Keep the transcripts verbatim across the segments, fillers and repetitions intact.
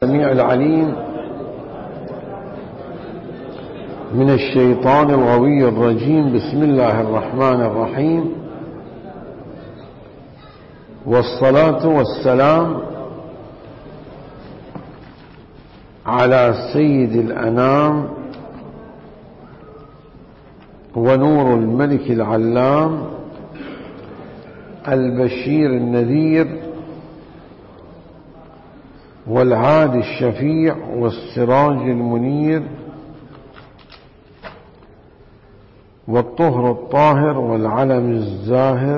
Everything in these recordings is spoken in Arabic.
السميع العليم من الشيطان الغوي الرجيم. بسم الله الرحمن الرحيم، والصلاة والسلام على سيد الأنام ونور الملك العلام البشير النذير والعاد الشفيع والسراج المنير والطهر الطاهر والعلم الزاهر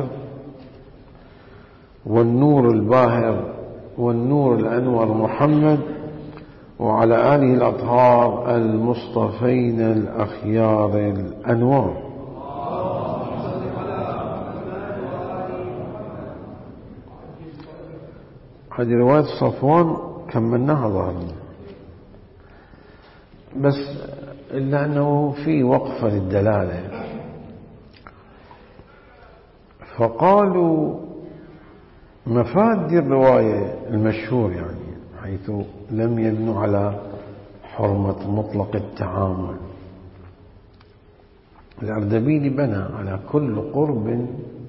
والنور الباهر والنور الأنور محمد وعلى آله الأطهار المصطفين الأخيار الأنوار. هذه رواية صفوان كملناها ظهرنا، بس إلا أنه في وقفة للدلالة، فقالوا مفاد الرواية المشهور يعني حيث لم يبنوا على حرمة مطلق التعامل. الأردبيلي بنى على كل قرب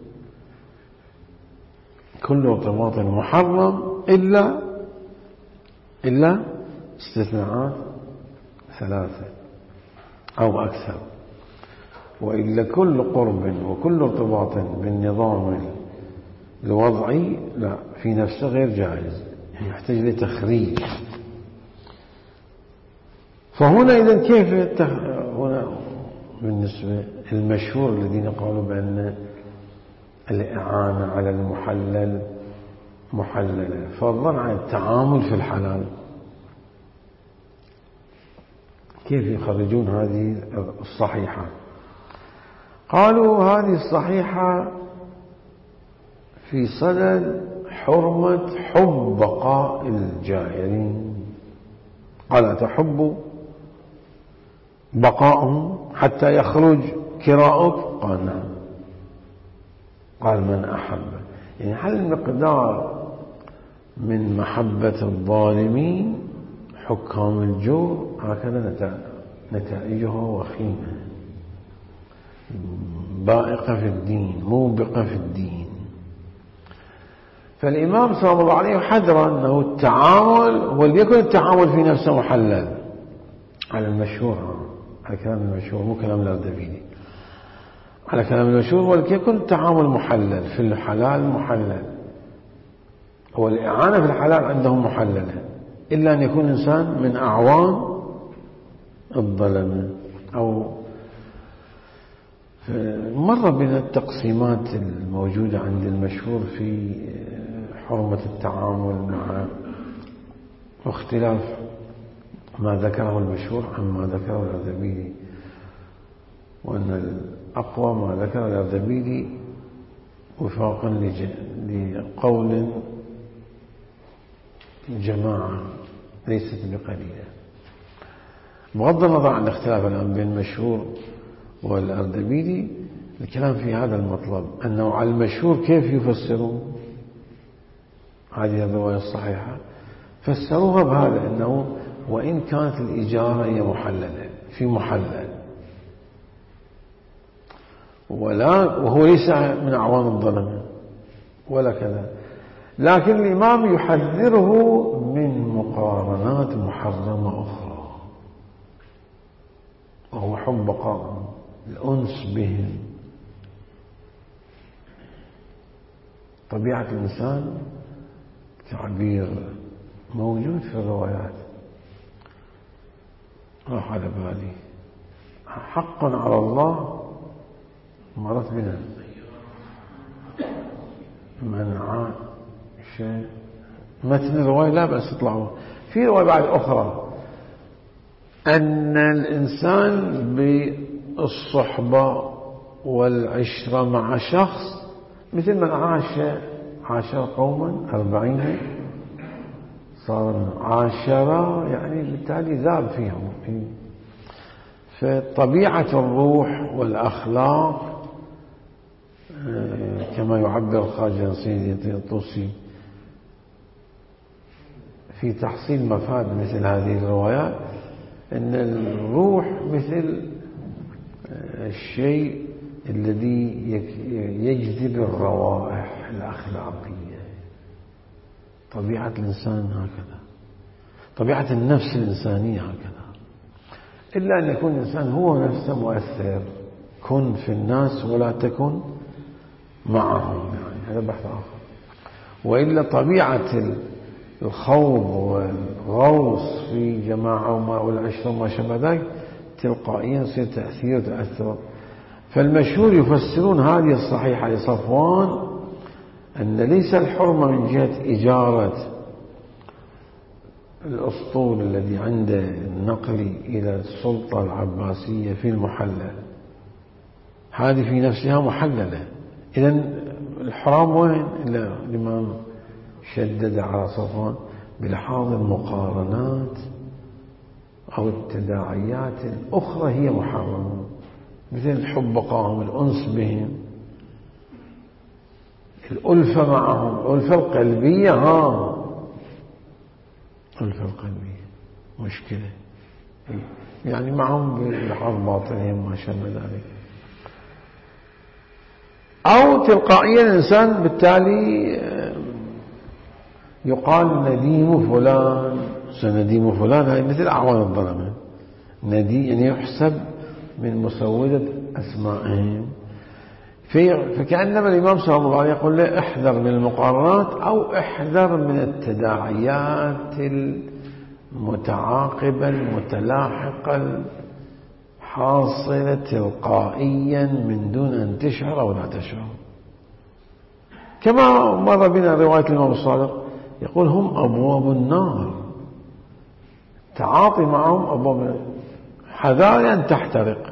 كل ارتباط محرم إلا إلا استثناءات ثلاثة أو أكثر، وإلا كل قرب وكل ارتباط بالنظام الوضعي لا في نفسه غير جائز، يحتاج لتخريج. فهنا إذن كيف التخ... هنا بالنسبة المشهور الذين قالوا بأن الإعانة على المحلل محللة فضلا عن التعامل في الحلال، كيف يخرجون هذه الصحيحة؟ قالوا هذه الصحيحة في صدد حرمة حب بقاء الجاهلين. قال تحب بقاءهم حتى يخرج كراؤك؟ قال نعم. قال من أحب، يعني هل المقدار من محبة الظالمين حكام الجور؟ هكذا نتائجها وخيمة بائقة في الدين موبقة في الدين. فالإمام صلى الله عليه حذر أنه التعامل وليكن التعامل في نفسه محلل على المشهور، على كلام المشهور مو كلام الأردبيلي، على كلام المشهور وليكن التعامل محلل في الحلال محلل، والإعانة في الحلال عندهم محللة إلا أن يكون إنسان من أعوان الظلمة. أو مرة من التقسيمات الموجودة عند المشهور في حرمة التعامل مع اختلاف ما ذكره المشهور عما ذكره الأردبيلي، وأن الأقوى ما ذكره الأردبيلي وفاقا لقول جماعة ليست بقليلة. بغض النظر عن الاختلاف الآن بين المشهور والأردبيلي، الكلام في هذا المطلب أنه على المشهور كيف يفسرون هذه الرواية الصحيحة؟ فسروها بهذا أنه وإن كانت الإجارة هي محللة في محلل ولا وهو ليس من أعوان الظلمة ولا كذا، لكن الإمام يحذره من مقارنات محرمة أخرى، وهو حب بقائهم الأنس بهم. طبيعة الإنسان تعبير موجود في الروايات راح على بالي، حقا على الله مرت بنا منع شيء متن الرواية لا بأس تطلعوا في رواية بعد أخرى أن الإنسان بالصحبة والعشرة مع شخص مثل من عاش عاشر قوما أربعين صار عاشرة، يعني بالتالي ذاب فيهم. فطبيعة الروح والأخلاق كما يعبر خارج سيدي الطوسي في تحصيل مفاد مثل هذه الروايات أن الروح مثل الشيء الذي يجذب الروائح الأخلاقية. طبيعة الإنسان هكذا، طبيعة النفس الإنسانية هكذا، إلا أن يكون الإنسان هو نفسه مؤثر. كن في الناس ولا تكن معهم، يعني هذا بحث آخر. وإلا طبيعة الخوض والغوص في جماعة والعشرة وما شابه ذلك تلقائيا يصير تأثير وتأثر. فالمشهور يفسرون هذه الصحيحة لصفوان أن ليس الحرمة من جهة إجارة الأسطول الذي عنده النقل إلى السلطة العباسية في المحلل، هذه في نفسها محللة. إذن الحرام وين؟ إلا الإمام شدد على صفوان بلحاظ المقارنات أو التداعيات الأخرى هي محرمة، مثل الحب بقاهم، الأنس بهم، الألفة معهم، الألفة القلبية. ها الألفة القلبية مشكلة، يعني معهم بلحاظ باطنهم ما شابه ذلك. أو تلقائيا الإنسان بالتالي يقال نديم فلان، سنديم فلان، هذه مثل أعوان الظلمة. نديم يعني يحسب من مسودة أسمائهم. فكأنما الإمام صلى الله عليه وسلم يقول له احذر من المقارنات أو احذر من التداعيات المتعاقبة المتلاحقة حاصلة تلقائيا من دون أن تشعر أو لا تشعر. كما مر بنا رواية الإمام الصادق يقول هم أبواب النار، تعاطي معهم أبواب النار، حذار أن تحترق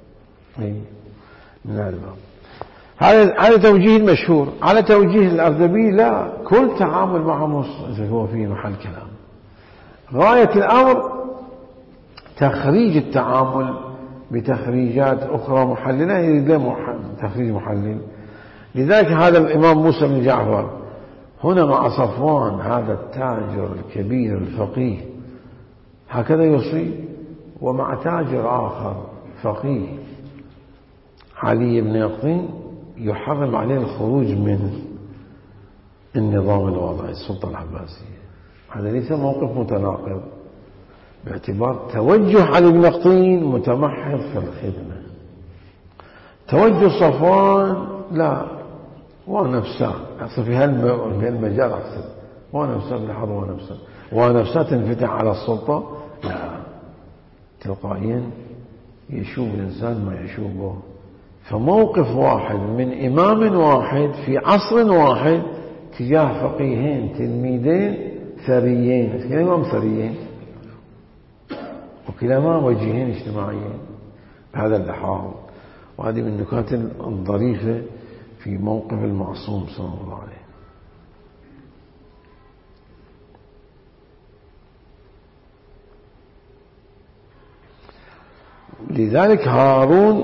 من الباب. هذا توجيه المشهور. على توجيه الأردبيلي لا، كل تعامل معهم هو في محل كلام. غاية الأمر تخريج التعامل بتخريجات أخرى محللة، يريد تخريج محلل. لذلك هذا الإمام موسى بن جعفر هنا مع صفوان هذا التاجر الكبير الفقيه هكذا يصيب، ومع تاجر آخر فقيه علي بن يقطين يحرم عليه الخروج من النظام الوضعي السلطة العباسية. هذا ليس موقف متناقض، باعتبار توجه علي بن يقطين متمحض في الخدمة، توجه صفوان لا، ونفسه أقصد في هالمجال، أقصد ونفسه بالحظ ونفسه ونفسه تنفتح على السلطة لا، تلقائيا يشوب الإنسان ما يشوبه. فموقف واحد من إمام واحد في عصر واحد تجاه فقيهين تلميذين ثريين، كلاهما ثريين وكلاهما وجهين اجتماعيين بهذا اللحاظ. وهذه من النكات الظريفة في موقف المعصوم صلى الله عليه. لذلك هارون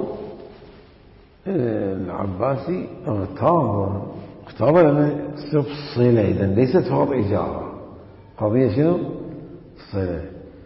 العباسي اغتاب اغتاب لأنه صلة، إذن ليست فقط إجارة، قضية شنو؟ صلة.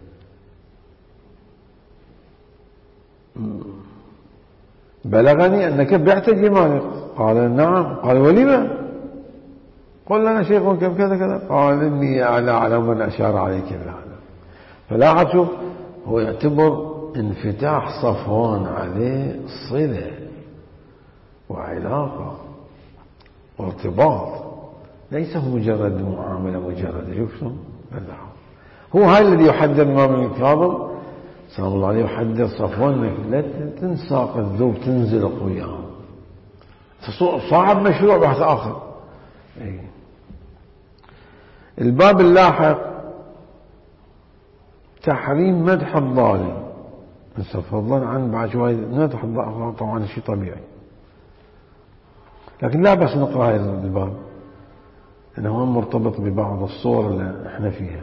بلغني أنك بعت جمالك. قال نعم. قال ولما؟ قل لنا شيخ كم كذا كذا. قال إني أعلى على من أشار عليك بهذا. فلاحظ شوف، هو يعتبر انفتاح صفوان عليه صلة وعلاقة وارتباط، ليس مجرد معاملة مجرد. شوف هو هاي الذي يحذر الإمام الكاظم صلى الله عليه يحذر صفوان انك لا تنساق الذوب تنزلق وياهم، صاحب مشروع بحث آخر. أي. الباب اللاحق تحريم مدح الظالم، فضلا عن بعد شوية مدح الظالم طبعا شيء طبيعي، لكن لا بس نقرأ هذا الباب انه مرتبط ببعض الصور اللي احنا فيها.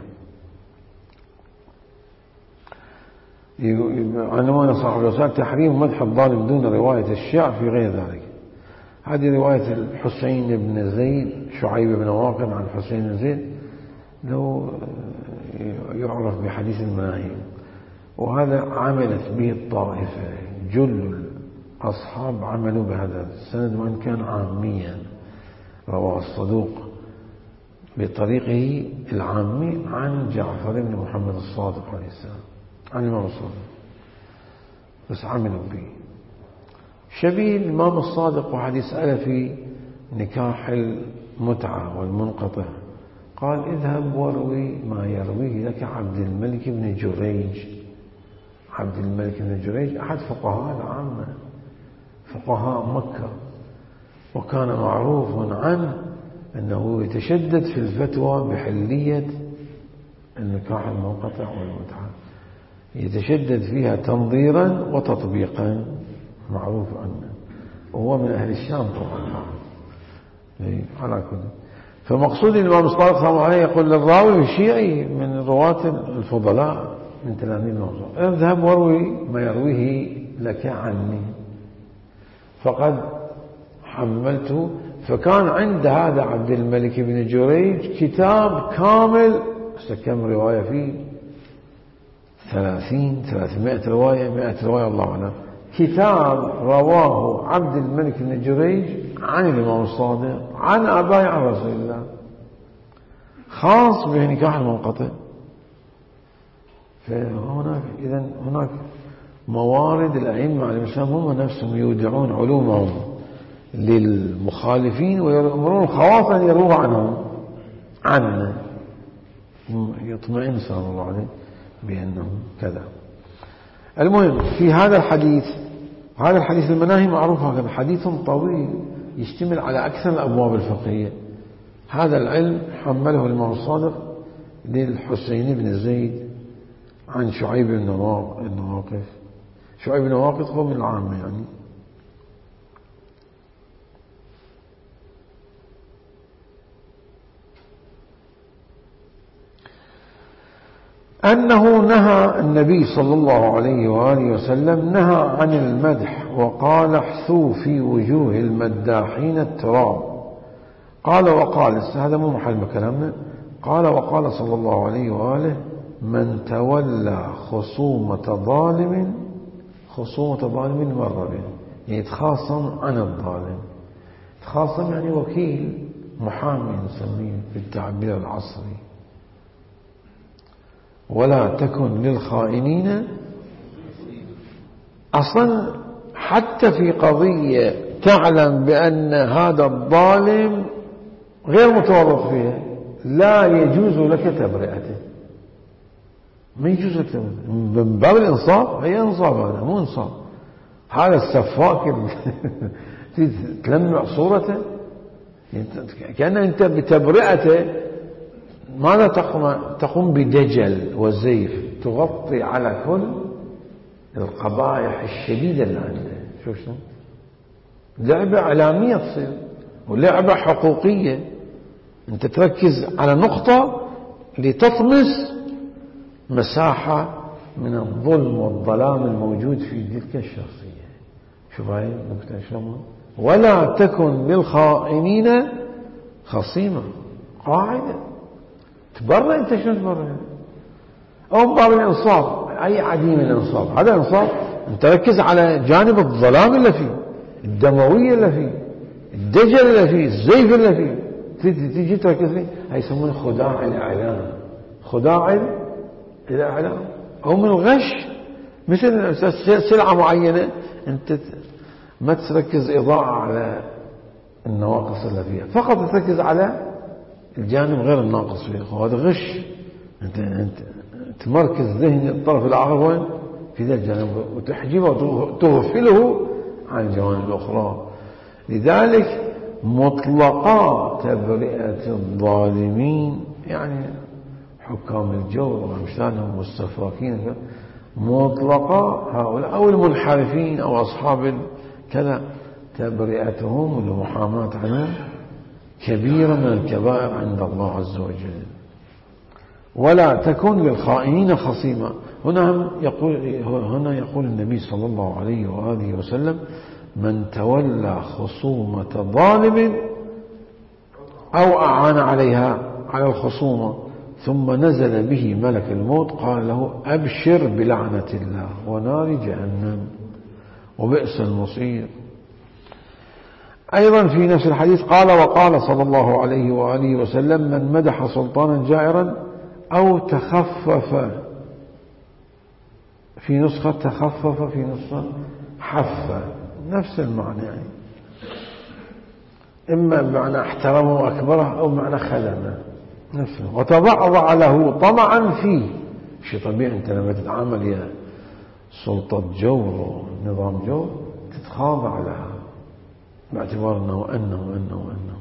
عنوان صاحب الرسالة تحريم مدح الظالم دون رواية الشعر في غير ذلك. هذه رواية الحسين بن زيد، شعيب بن واقد عن الحسين بن زيد، لو يعرف بحديث المناهي، وهذا عملت به الطائفة، جل الأصحاب عملوا بهذا السند وإن كان عاميا. رواه الصدوق بطريقه العامي عن جعفر بن محمد الصادق عليه السلام عن الإمام الصادق، بس عملوا به. شبيه الإمام الصادق وحديث سأل في نكاح المتعة والمنقطع، قال اذهب واروي ما يرويه لك عبد الملك بن جريج. عبد الملك بن جريج أحد فقهاء العامة، فقهاء مكة، وكان معروف عنه أنه يتشدد في الفتوى بحلية النكاح المنقطع والمتعة، يتشدد فيها تنظيرا وتطبيقا، معروف عنه، وهو من أهل الشام طبعا. على كل فمقصود الإمام الصادق صلى الله عليه يقول للراوي الشيعي من رواة الفضلاء من تلاميذ الإمام اذهب واروي ما يرويه لك عني فقد حملته. فكان عند هذا عبد الملك بن جريج كتاب كامل، كم رواية فيه؟ ثلاثين ثلاثمائة رواية، مائة رواية الله أعلم. كتاب رواه عبد الملك بن جريج عن الإمام الصادق عن آبائه عن رسول الله، خاص بنكاح المنقطع. فهناك إذن هناك موارد الأئمة على الإسلام هم نفسهم يودعون علومهم للمخالفين ويأمرون خواصا يروى عنهم عنا، يطمئن صلى الله عليه بأنهم كذا. المهم في هذا الحديث، هذا الحديث المناهي معروف هكذا، حديث طويل يشتمل على أكثر الأبواب الفقهية. هذا العلم حمله الإمام الصادق للحسين بن زيد عن شعيب بن نواقف. شعيب بن نواقف هو من العامة يعني. أنه نهى النبي صلى الله عليه وآله وسلم نهى عن المدح وقال احثوا في وجوه المداحين التراب. قال وقال، هذا مو محل كلامنا، قال وقال صلى الله عليه وآله من تولى خصومة ظالم، خصومة ظالم مر به، يعني يتخاصم عن الظالم. يتخاصم يعني وكيل، محامي نسميه في التعبير العصري. ولا تكن للخائنين، أصلا حتى في قضية تعلم بأن هذا الظالم غير متورط فيها لا يجوز لك تبرئته، ما يجوز لك تبرئته من باب الإنصاف. هي إنصاف، هذا مو إنصاف. هذا السفاك تلمع صورته كأن أنت بتبرئته ماذا تقوم؟ تقوم بدجل وزيف، تغطي على كل القبائح الشديدة اللي عنده. شو شو لعبة إعلامية تصير ولعبة حقوقية، أنت تركز على نقطة لتطمس مساحة من الظلم والظلام الموجود في تلك الشخصية. شوف هاي النقطة شلون. ولا تكن للخائنين خصيما، قاعدة تبرأ. أنت شو تبرأ؟ أو باب الإنصاف، أي عديم الإنصاف. هذا إنصاف؟ أنت ركز على جانب الظلام اللي فيه، الدموية اللي فيه، الدجل اللي فيه، الزيف اللي فيه، تيجي تركز فيه. هاي يسمونه خداع الإعلام، خداع الإعلام أو من الغش. مثل سلعة معينة أنت ما تركز إضاءة على النواقص اللي فيها، فقط تركز على الجانب غير الناقص فيه، وهذا غش. أنت أنت تمركز ذهن الطرف الآخر وين؟ في ذا الجانب، وتحجبه وتغفله عن الجوانب الأخرى. لذلك مطلقا تبرئة الظالمين، يعني حكام الجور وأمثالهم والسفاكين، مطلقا هؤلاء أو المنحرفين أو أصحاب كذا، تبرئتهم والمحاماة عنهم كبيرة من الكبائر عند الله عز وجل. ولا تكن للخائنين خصيما. هنا يقول هنا يقول النبي صلى الله عليه وآله وسلم من تولى خصومة ظالم أو أعان عليها على الخصومة ثم نزل به ملك الموت قال له أبشر بلعنة الله ونار جهنم وبئس المصير. أيضا في نفس الحديث قال وقال صلى الله عليه وآله وسلم من مدح سلطانا جائرا أو تخفف، في نسخة تخفف في نسخة حف، نفس المعنى يعني، إما بمعنى احترمه وأكبره أو معنى خدمه نفسه. وتضعضع له طمعا فيه، شيء طبيعي أنت لما تتعامل يا سلطة جور ونظام جور تتخاضع لها باعتبار أنه أنه أنه أنه.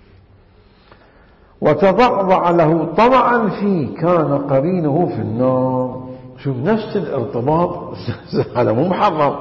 وتضعضع له طمعا فيه كان قرينه في النار. شوف نفس الارتباط، هذا مو محرم.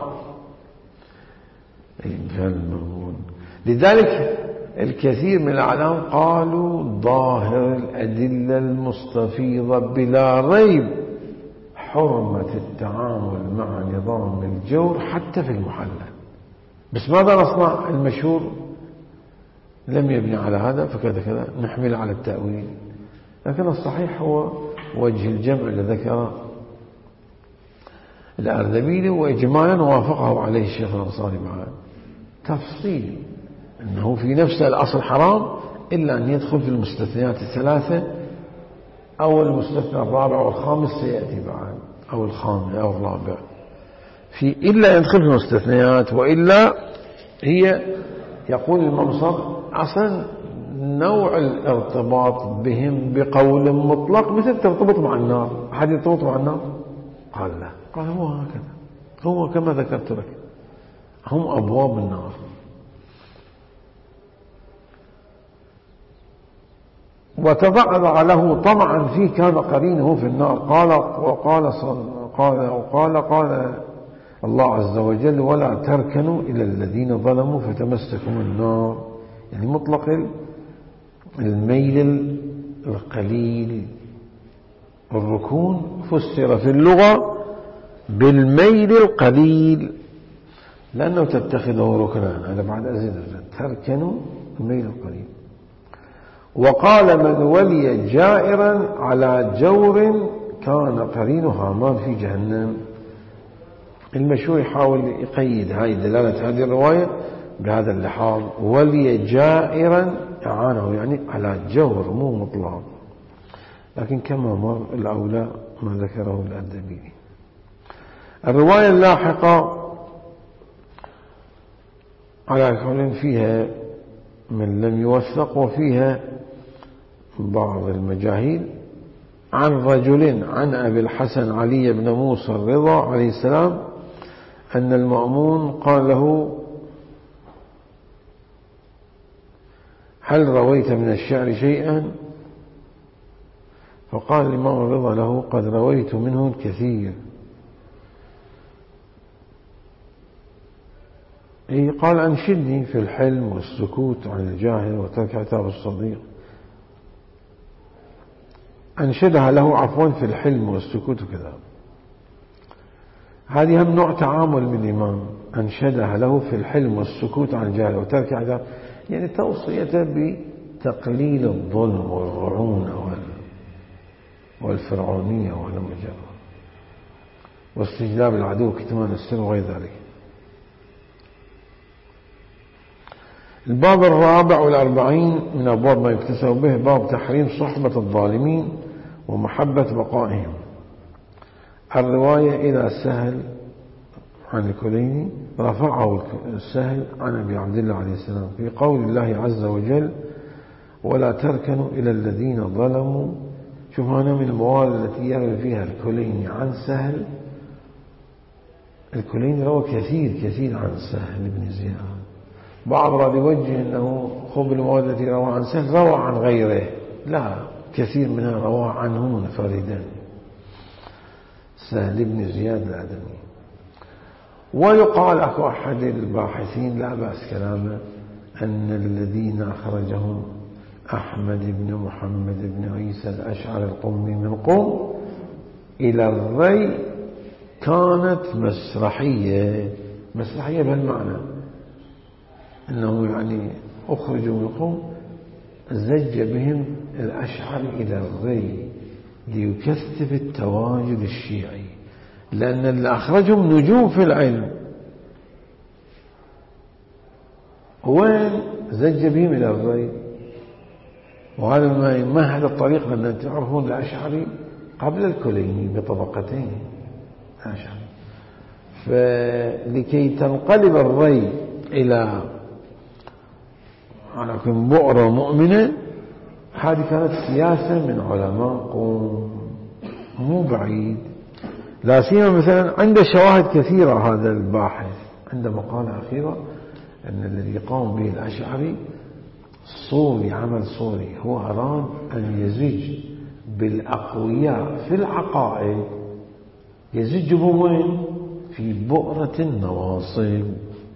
لذلك الكثير من العلماء قالوا ظاهر الأدلة المستفيضة بلا ريب حرمة التعامل مع نظام الجور حتى في المحلل. بس ماذا نصنع؟ المشهور لم يبني على هذا فكذا كذا نحمل على التأويل، لكن الصحيح هو وجه الجمع الذي ذكر الأردبيلي، وإجمالا وافقه عليه الشيخ الأنصاري معه تفصيل أنه في نفس الأصل حرام إلا أن يدخل في المستثنيات الثلاثة أو المستثنى الرابع والخامس سيأتي بعد، أو الخامس أو الرابع، في إلا يدخل في المستثنيات، وإلا هي يقول المنصب أصلا نوع الارتباط بهم بقول مطلق مثل ترتبط مع النار. أحد يرتبط مع النار؟ قال لا، قال هو هكذا، هو كما ذكرت لك، هم أبواب النار. وتضعضع له طمعا فيه كان قرينه في النار. قال وقال قال وقال قال الله عز وجل ولا تركنوا إلى الذين ظلموا فتمسكوا النار، يعني مطلق الميل القليل. الركون فسر في اللغة بالميل القليل لأنه تتخذه ركنان، هذا بعد أزيد تركنوا الميل القليل. وقال من ولي جائرا على جور كان قرينه هامان في جهنم. المشهور يحاول يقيد هاي دلالة هذه الرواية بهذا اللحاظ، ولي جائرا أعانه يعني على جور مو مطلق، لكن كما مر الأولى ما ذكره الأردبيلي. الرواية اللاحقة على كل فيها من لم يوثق وفيها بعض المجاهيل عن رجل عن أبي الحسن علي بن موسى الرضا عليه السلام أن المأمون قال له هل رويت من الشعر شيئا؟ فقال الإمام الرضا له قد رويت منه الكثير. إيه قال أنشدني في الحلم والسكوت عن الجاهل وترك عتاب الصديق. أنشدها له عفوا في الحلم والسكوت وكذا. هذه هم نوع تعامل من الإمام، أنشدها له في الحلم والسكوت عن الجاهل وترك عتاب، يعني توصيته بتقليل الظلم والرعونة والفرعونية والمجرة واستجلاب العدو كتمان السر وغير ذلك. الباب الرابع والأربعين من أبواب ما يكتسب به باب تحريم صحبة الظالمين ومحبة بقائهم. الرواية إلى سهل عن الكليني رفعه السهل عن أبي عبد الله عليه السلام في قول الله عز وجل ولا تركنوا إلى الذين ظلموا. شوف هنا من المواد التي يروي فيها الكليني عن سهل. الكليني روى كثير كثير عن سهل بن زياد. بعض رأى يوجه أنه خب المواد التي روى عن سهل روى عن غيره، لا، كثير منها روى عنه منفردا سهل بن زياد الأدمي. ويقال أكو أحد الباحثين لا بأس كلامه أن الذين أخرجهم أحمد بن محمد بن عيسى الأشعري القمي من قم إلى الري كانت مسرحية. مسرحية بهالمعنى أنه يعني أخرجوا من قم زج بهم الأشعري إلى الري ليكثف التواجد الشيعي، لأن اللي أخرجهم نجوم في العلم، وين زج بهم إلى الري. وهذا ما يمهد الطريق، لأن تعرفون الأشعري قبل الكليني بطبقتين الأشعري، فلكي تنقلب الري إلى على كل بؤرة مؤمنة، هذه كانت سياسة من علماء قوم مو بعيد. لا سيما مثلا عنده شواهد كثيرة، هذا الباحث عنده مقالة أخيرة أن الذي قام به الأشعري صوري، عمل صوري، هو أراد أن يزج بالأقوياء في العقائد، يزجهم وين؟ في بؤرة النواصب.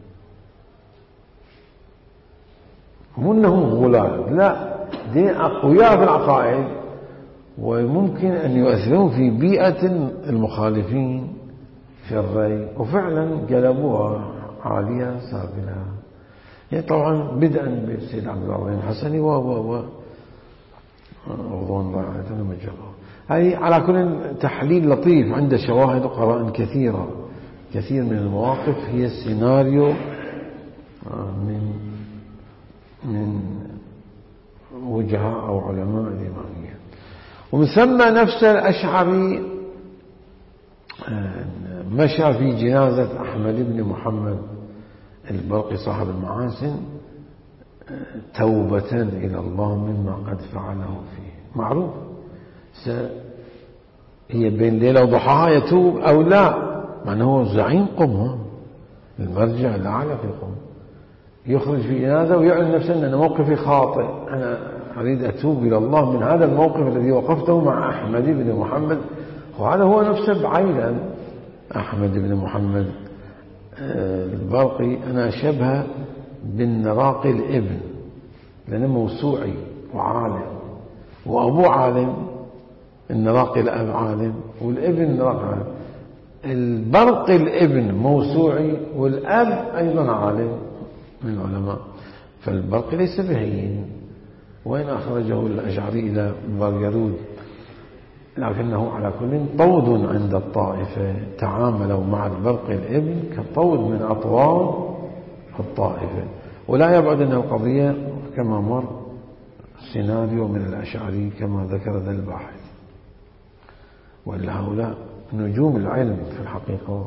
مو أنهم غلال، لا، دين أقوياء في العقائد، وممكن أن يؤثرون في بيئة المخالفين في الرأي، وفعلا قلبوها عالية سافلة. يعني طبعا بدءا بالسيد عبد الله الحسني و و و رضوان الله عليه وسلم. هاي على كل تحليل لطيف، عنده شواهد وقرائن كثيرة. كثير من المواقف هي سيناريو من من وجهاء أو علماء الإمامية. ومن ثم نفس الأشعري مشى في جنازة أحمد بن محمد البرقي صاحب المعاسن توبة إلى الله مما قد فعله فيه. معروف هي بين ليلة وضحاها يتوب أو لا، معنى هو زعيم قم، المرجع الأعلى في القوم، يخرج في جنازة ويعلن نفسه أن موقفي خاطئ، أنا أريد أتوب إلى الله من هذا الموقف الذي وقفته مع أحمد بن محمد. وهذا هو نفسه بعيدا، أحمد بن محمد البرقي أنا شبه بالنراقي الابن، لأنه موسوعي وعالم، وأبوه عالم، النراقي الأب عالم والابن نراقي عالم. البرقي الابن موسوعي والأب أيضا عالم من العلماء، فالبرقي ليس بهين. وين أخرجه الأشعري إلى باريرود، لكنه على كل طود عند الطائفة، تعاملوا مع البرقي الابن كطود من أطواد الطائفة. ولا يبعد أن القضية كما مر سيناريو من الأشعري كما ذكر ذا الباحث. وإلا هؤلاء نجوم العلم في الحقيقة.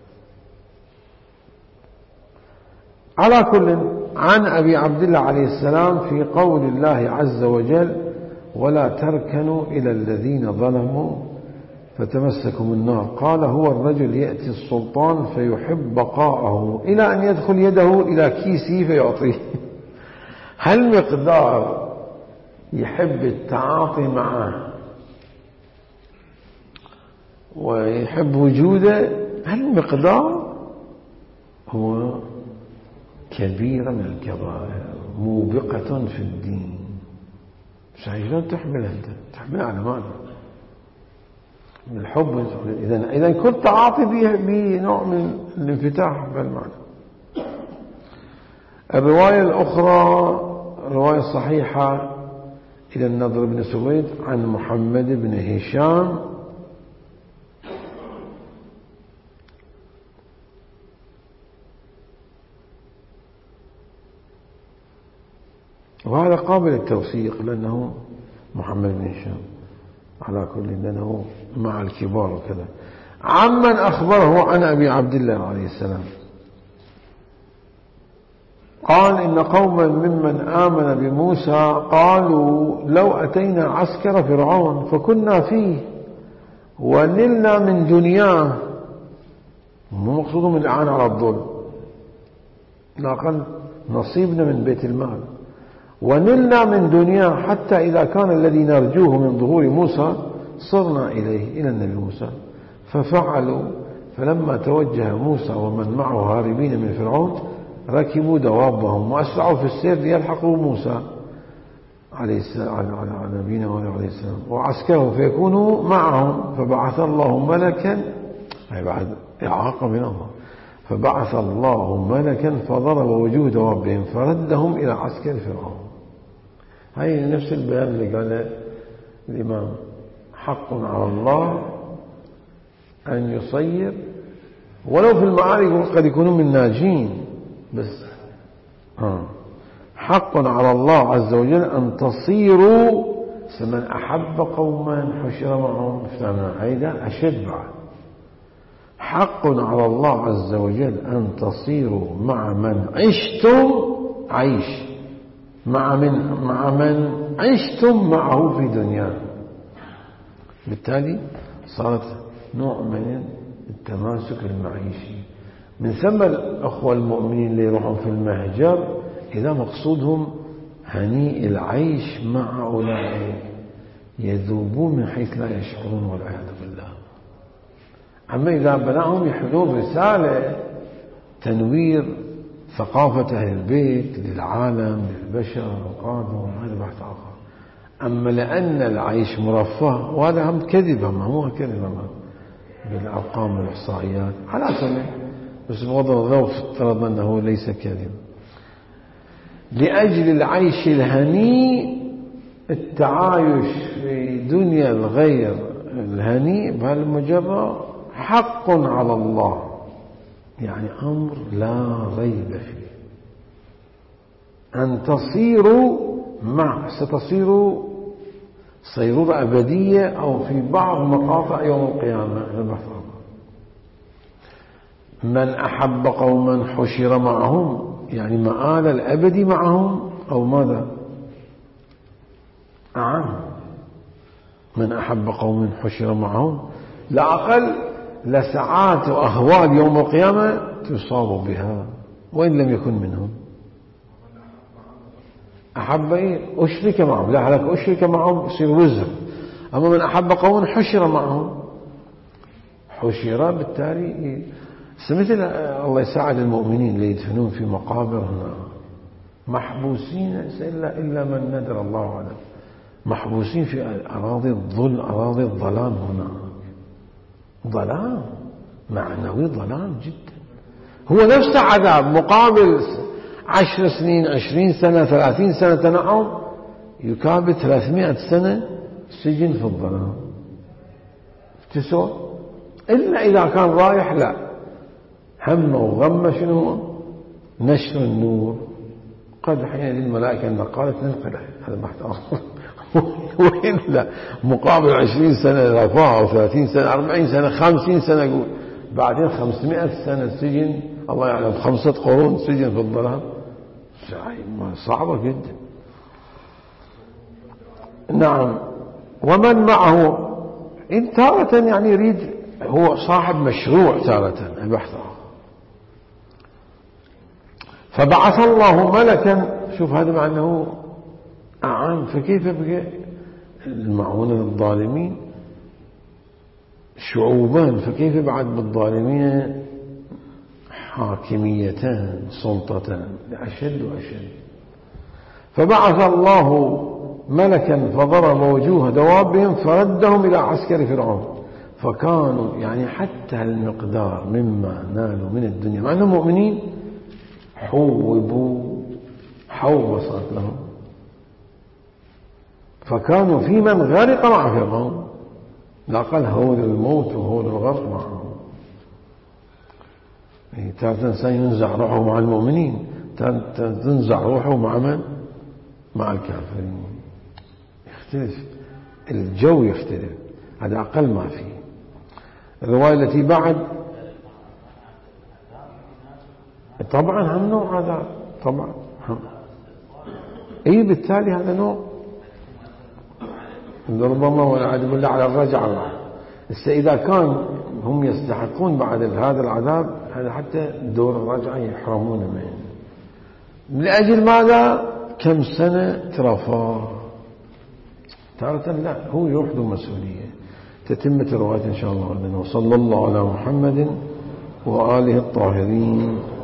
على كل، عن أبي عبد الله عليه السلام في قول الله عز وجل: ولا تركنوا إلى الذين ظلموا فتمسكم النار، قال: هو الرجل يأتي السلطان فيحب بقاءه إلى أن يدخل يده إلى كيسه فيعطيه. هل مقدار يحب التعاطي معه ويحب وجوده، هل مقدار هو كبيرة من الكبائر موبقة في الدين. شلون تحمل أنت؟ تحمل على ماذا؟ من الحب. إذا إذا كنت تعاطي بنوع من الانفتاح بالمعنى. الرواية الأخرى رواية صحيحة إلى النضر بن سويد عن محمد بن هشام وهذا قابل للتوثيق، لأنه محمد بن هشام على كل، لأنه مع الكبار وكذا. عمن أخبره عن أبي عبد الله عليه السلام قال: إن قوما ممن آمن بموسى قالوا: لو أتينا عسكر فرعون فكنا فيه ونلنا من دنياه. مو مقصودهم الإعانة على الظلم، لكن نصيبنا من بيت المال. ونلنا من دنياه حتى إذا كان الذي نرجوه من ظهور موسى صرنا إليه، إلى النبي موسى. ففعلوا، فلما توجه موسى ومن معه هاربين من فرعون ركبوا دوابهم وأسرعوا في السير ليلحقوا موسى عليه السلام على نبينا عليه السلام وعسكره فيكونوا معهم. فبعث الله ملكا، أي بعد إعاقة من الله، فبعث الله ملكا فضرب وجوه دوابهم فردهم إلى عسكر فرعون. هاي نفس البيان اللي قاله الإمام حق على الله أن يصير، ولو في المعارك قد يكونوا من ناجين، بس آه. حق على الله عز وجل أن تصيروا من أحب قوما حشر معهم فما هيدا أشد بعد. حق على الله عز وجل أن تصيروا مع من عشتم عيش مع من مع من عشتم معه في دنيا. بالتالي صارت نوع من التماسك المعيشي. من ثم الأخوة المؤمنين اللي يروحون في المهجر إذا مقصودهم هنيء العيش مع أولئك يذوبون من حيث لا يشعرون والعياذ بالله. أما إذا بناهم يحملون رسالة تنوير ثقافة أهل البيت للعالم للبشر وقادهم، هذا بحث آخر. أما لأن العيش مرفه، وهذا هم كذبة، ما هو كذبة بالأرقام والإحصائيات على سبيل، بس بغض النظر افترض أنه ليس كذب. لأجل العيش الهنيء، التعايش في دنيا الغير الهنيء بهالمجرة حق على الله، يعني أمر لا ريب فيه. أن تصيروا مع ستصيروا صيرورة أبدية أو في بعض مقاطع يوم القيامة. من أحب قوما حشر معهم، يعني مآل الأبدي معهم، أو ماذا؟ أعم من أحب قوم حشر معهم، لا أقل لساعات وأهوال يوم القيامة تصاب بها وإن لم يكن منهم. أحب إيه؟ أشرك معهم، لا لك أشرك معهم يصير وزر. أما من أحب قوم حشر معهم، حشر بالتالي مثل الله يساعد المؤمنين اللي يدفنون في مقابر هنا محبوسين إلا إلا من ندر الله عليه، محبوسين في أراضي الظل، أراضي الظلام هنا، ظلام معنوي، ظلام جدا. هو نفس عذاب مقابل عشر سنين، عشرين سنة، ثلاثين سنة تنعم، يكابد ثلاثمائة سنة سجن في الظلام. تسوى إلا إذا كان رايح لا هم وغم شنو نشر النور. قد حين للملائكة أن قالت ننقله، هذا بحث آخر. وإلا مقابل عشرين سنة رفاعة أو ثلاثين سنة أربعين سنة خمسين سنة، يقول بعدين خمسمائة سنة سجن، الله يعلم خمسة قرون سجن في الظلام، صعبة جدا. نعم. ومن معه إن تارة يعني يريد هو صاحب مشروع، تارة البحث آخر. فبعث الله ملكا، شوف هذا مع أنه أعام، فكيف بقى المعونة للظالمين شعوبان، فكيف بعد بالظالمين حاكميتان سلطتان أشد وأشد. فبعث الله ملكا فضرب وجوه دوابهم فردهم إلى عسكر فرعون، فكانوا يعني حتى المقدار مما نالوا من الدنيا مع أنهم مؤمنين حوبوا حوصت لهم، فكانوا في من غرق مع فرعون، لا قال هول الموت وهول الغرق معهم. تارة الإنسان ينزع روحه مع المؤمنين، تنزع روحه مع من؟ مع الكافرين. يختلف الجو، يختلف، هذا أقل ما فيه. الرواية التي بعد طبعا هم نوع عذاب، طبعا هم أي بالتالي هذا نوع ربما والعياذ بالله على الرجعة. إذا كان هم يستحقون بعد هذا العذاب، هذا حتى دور الرجعة يحرمون منه. لأجل ماذا؟ كم سنة ترفاه، تارة لا هو يوحد مسؤولية. تتمة الرواية إن شاء الله غدا. وصلى الله على محمد وآله الطاهرين.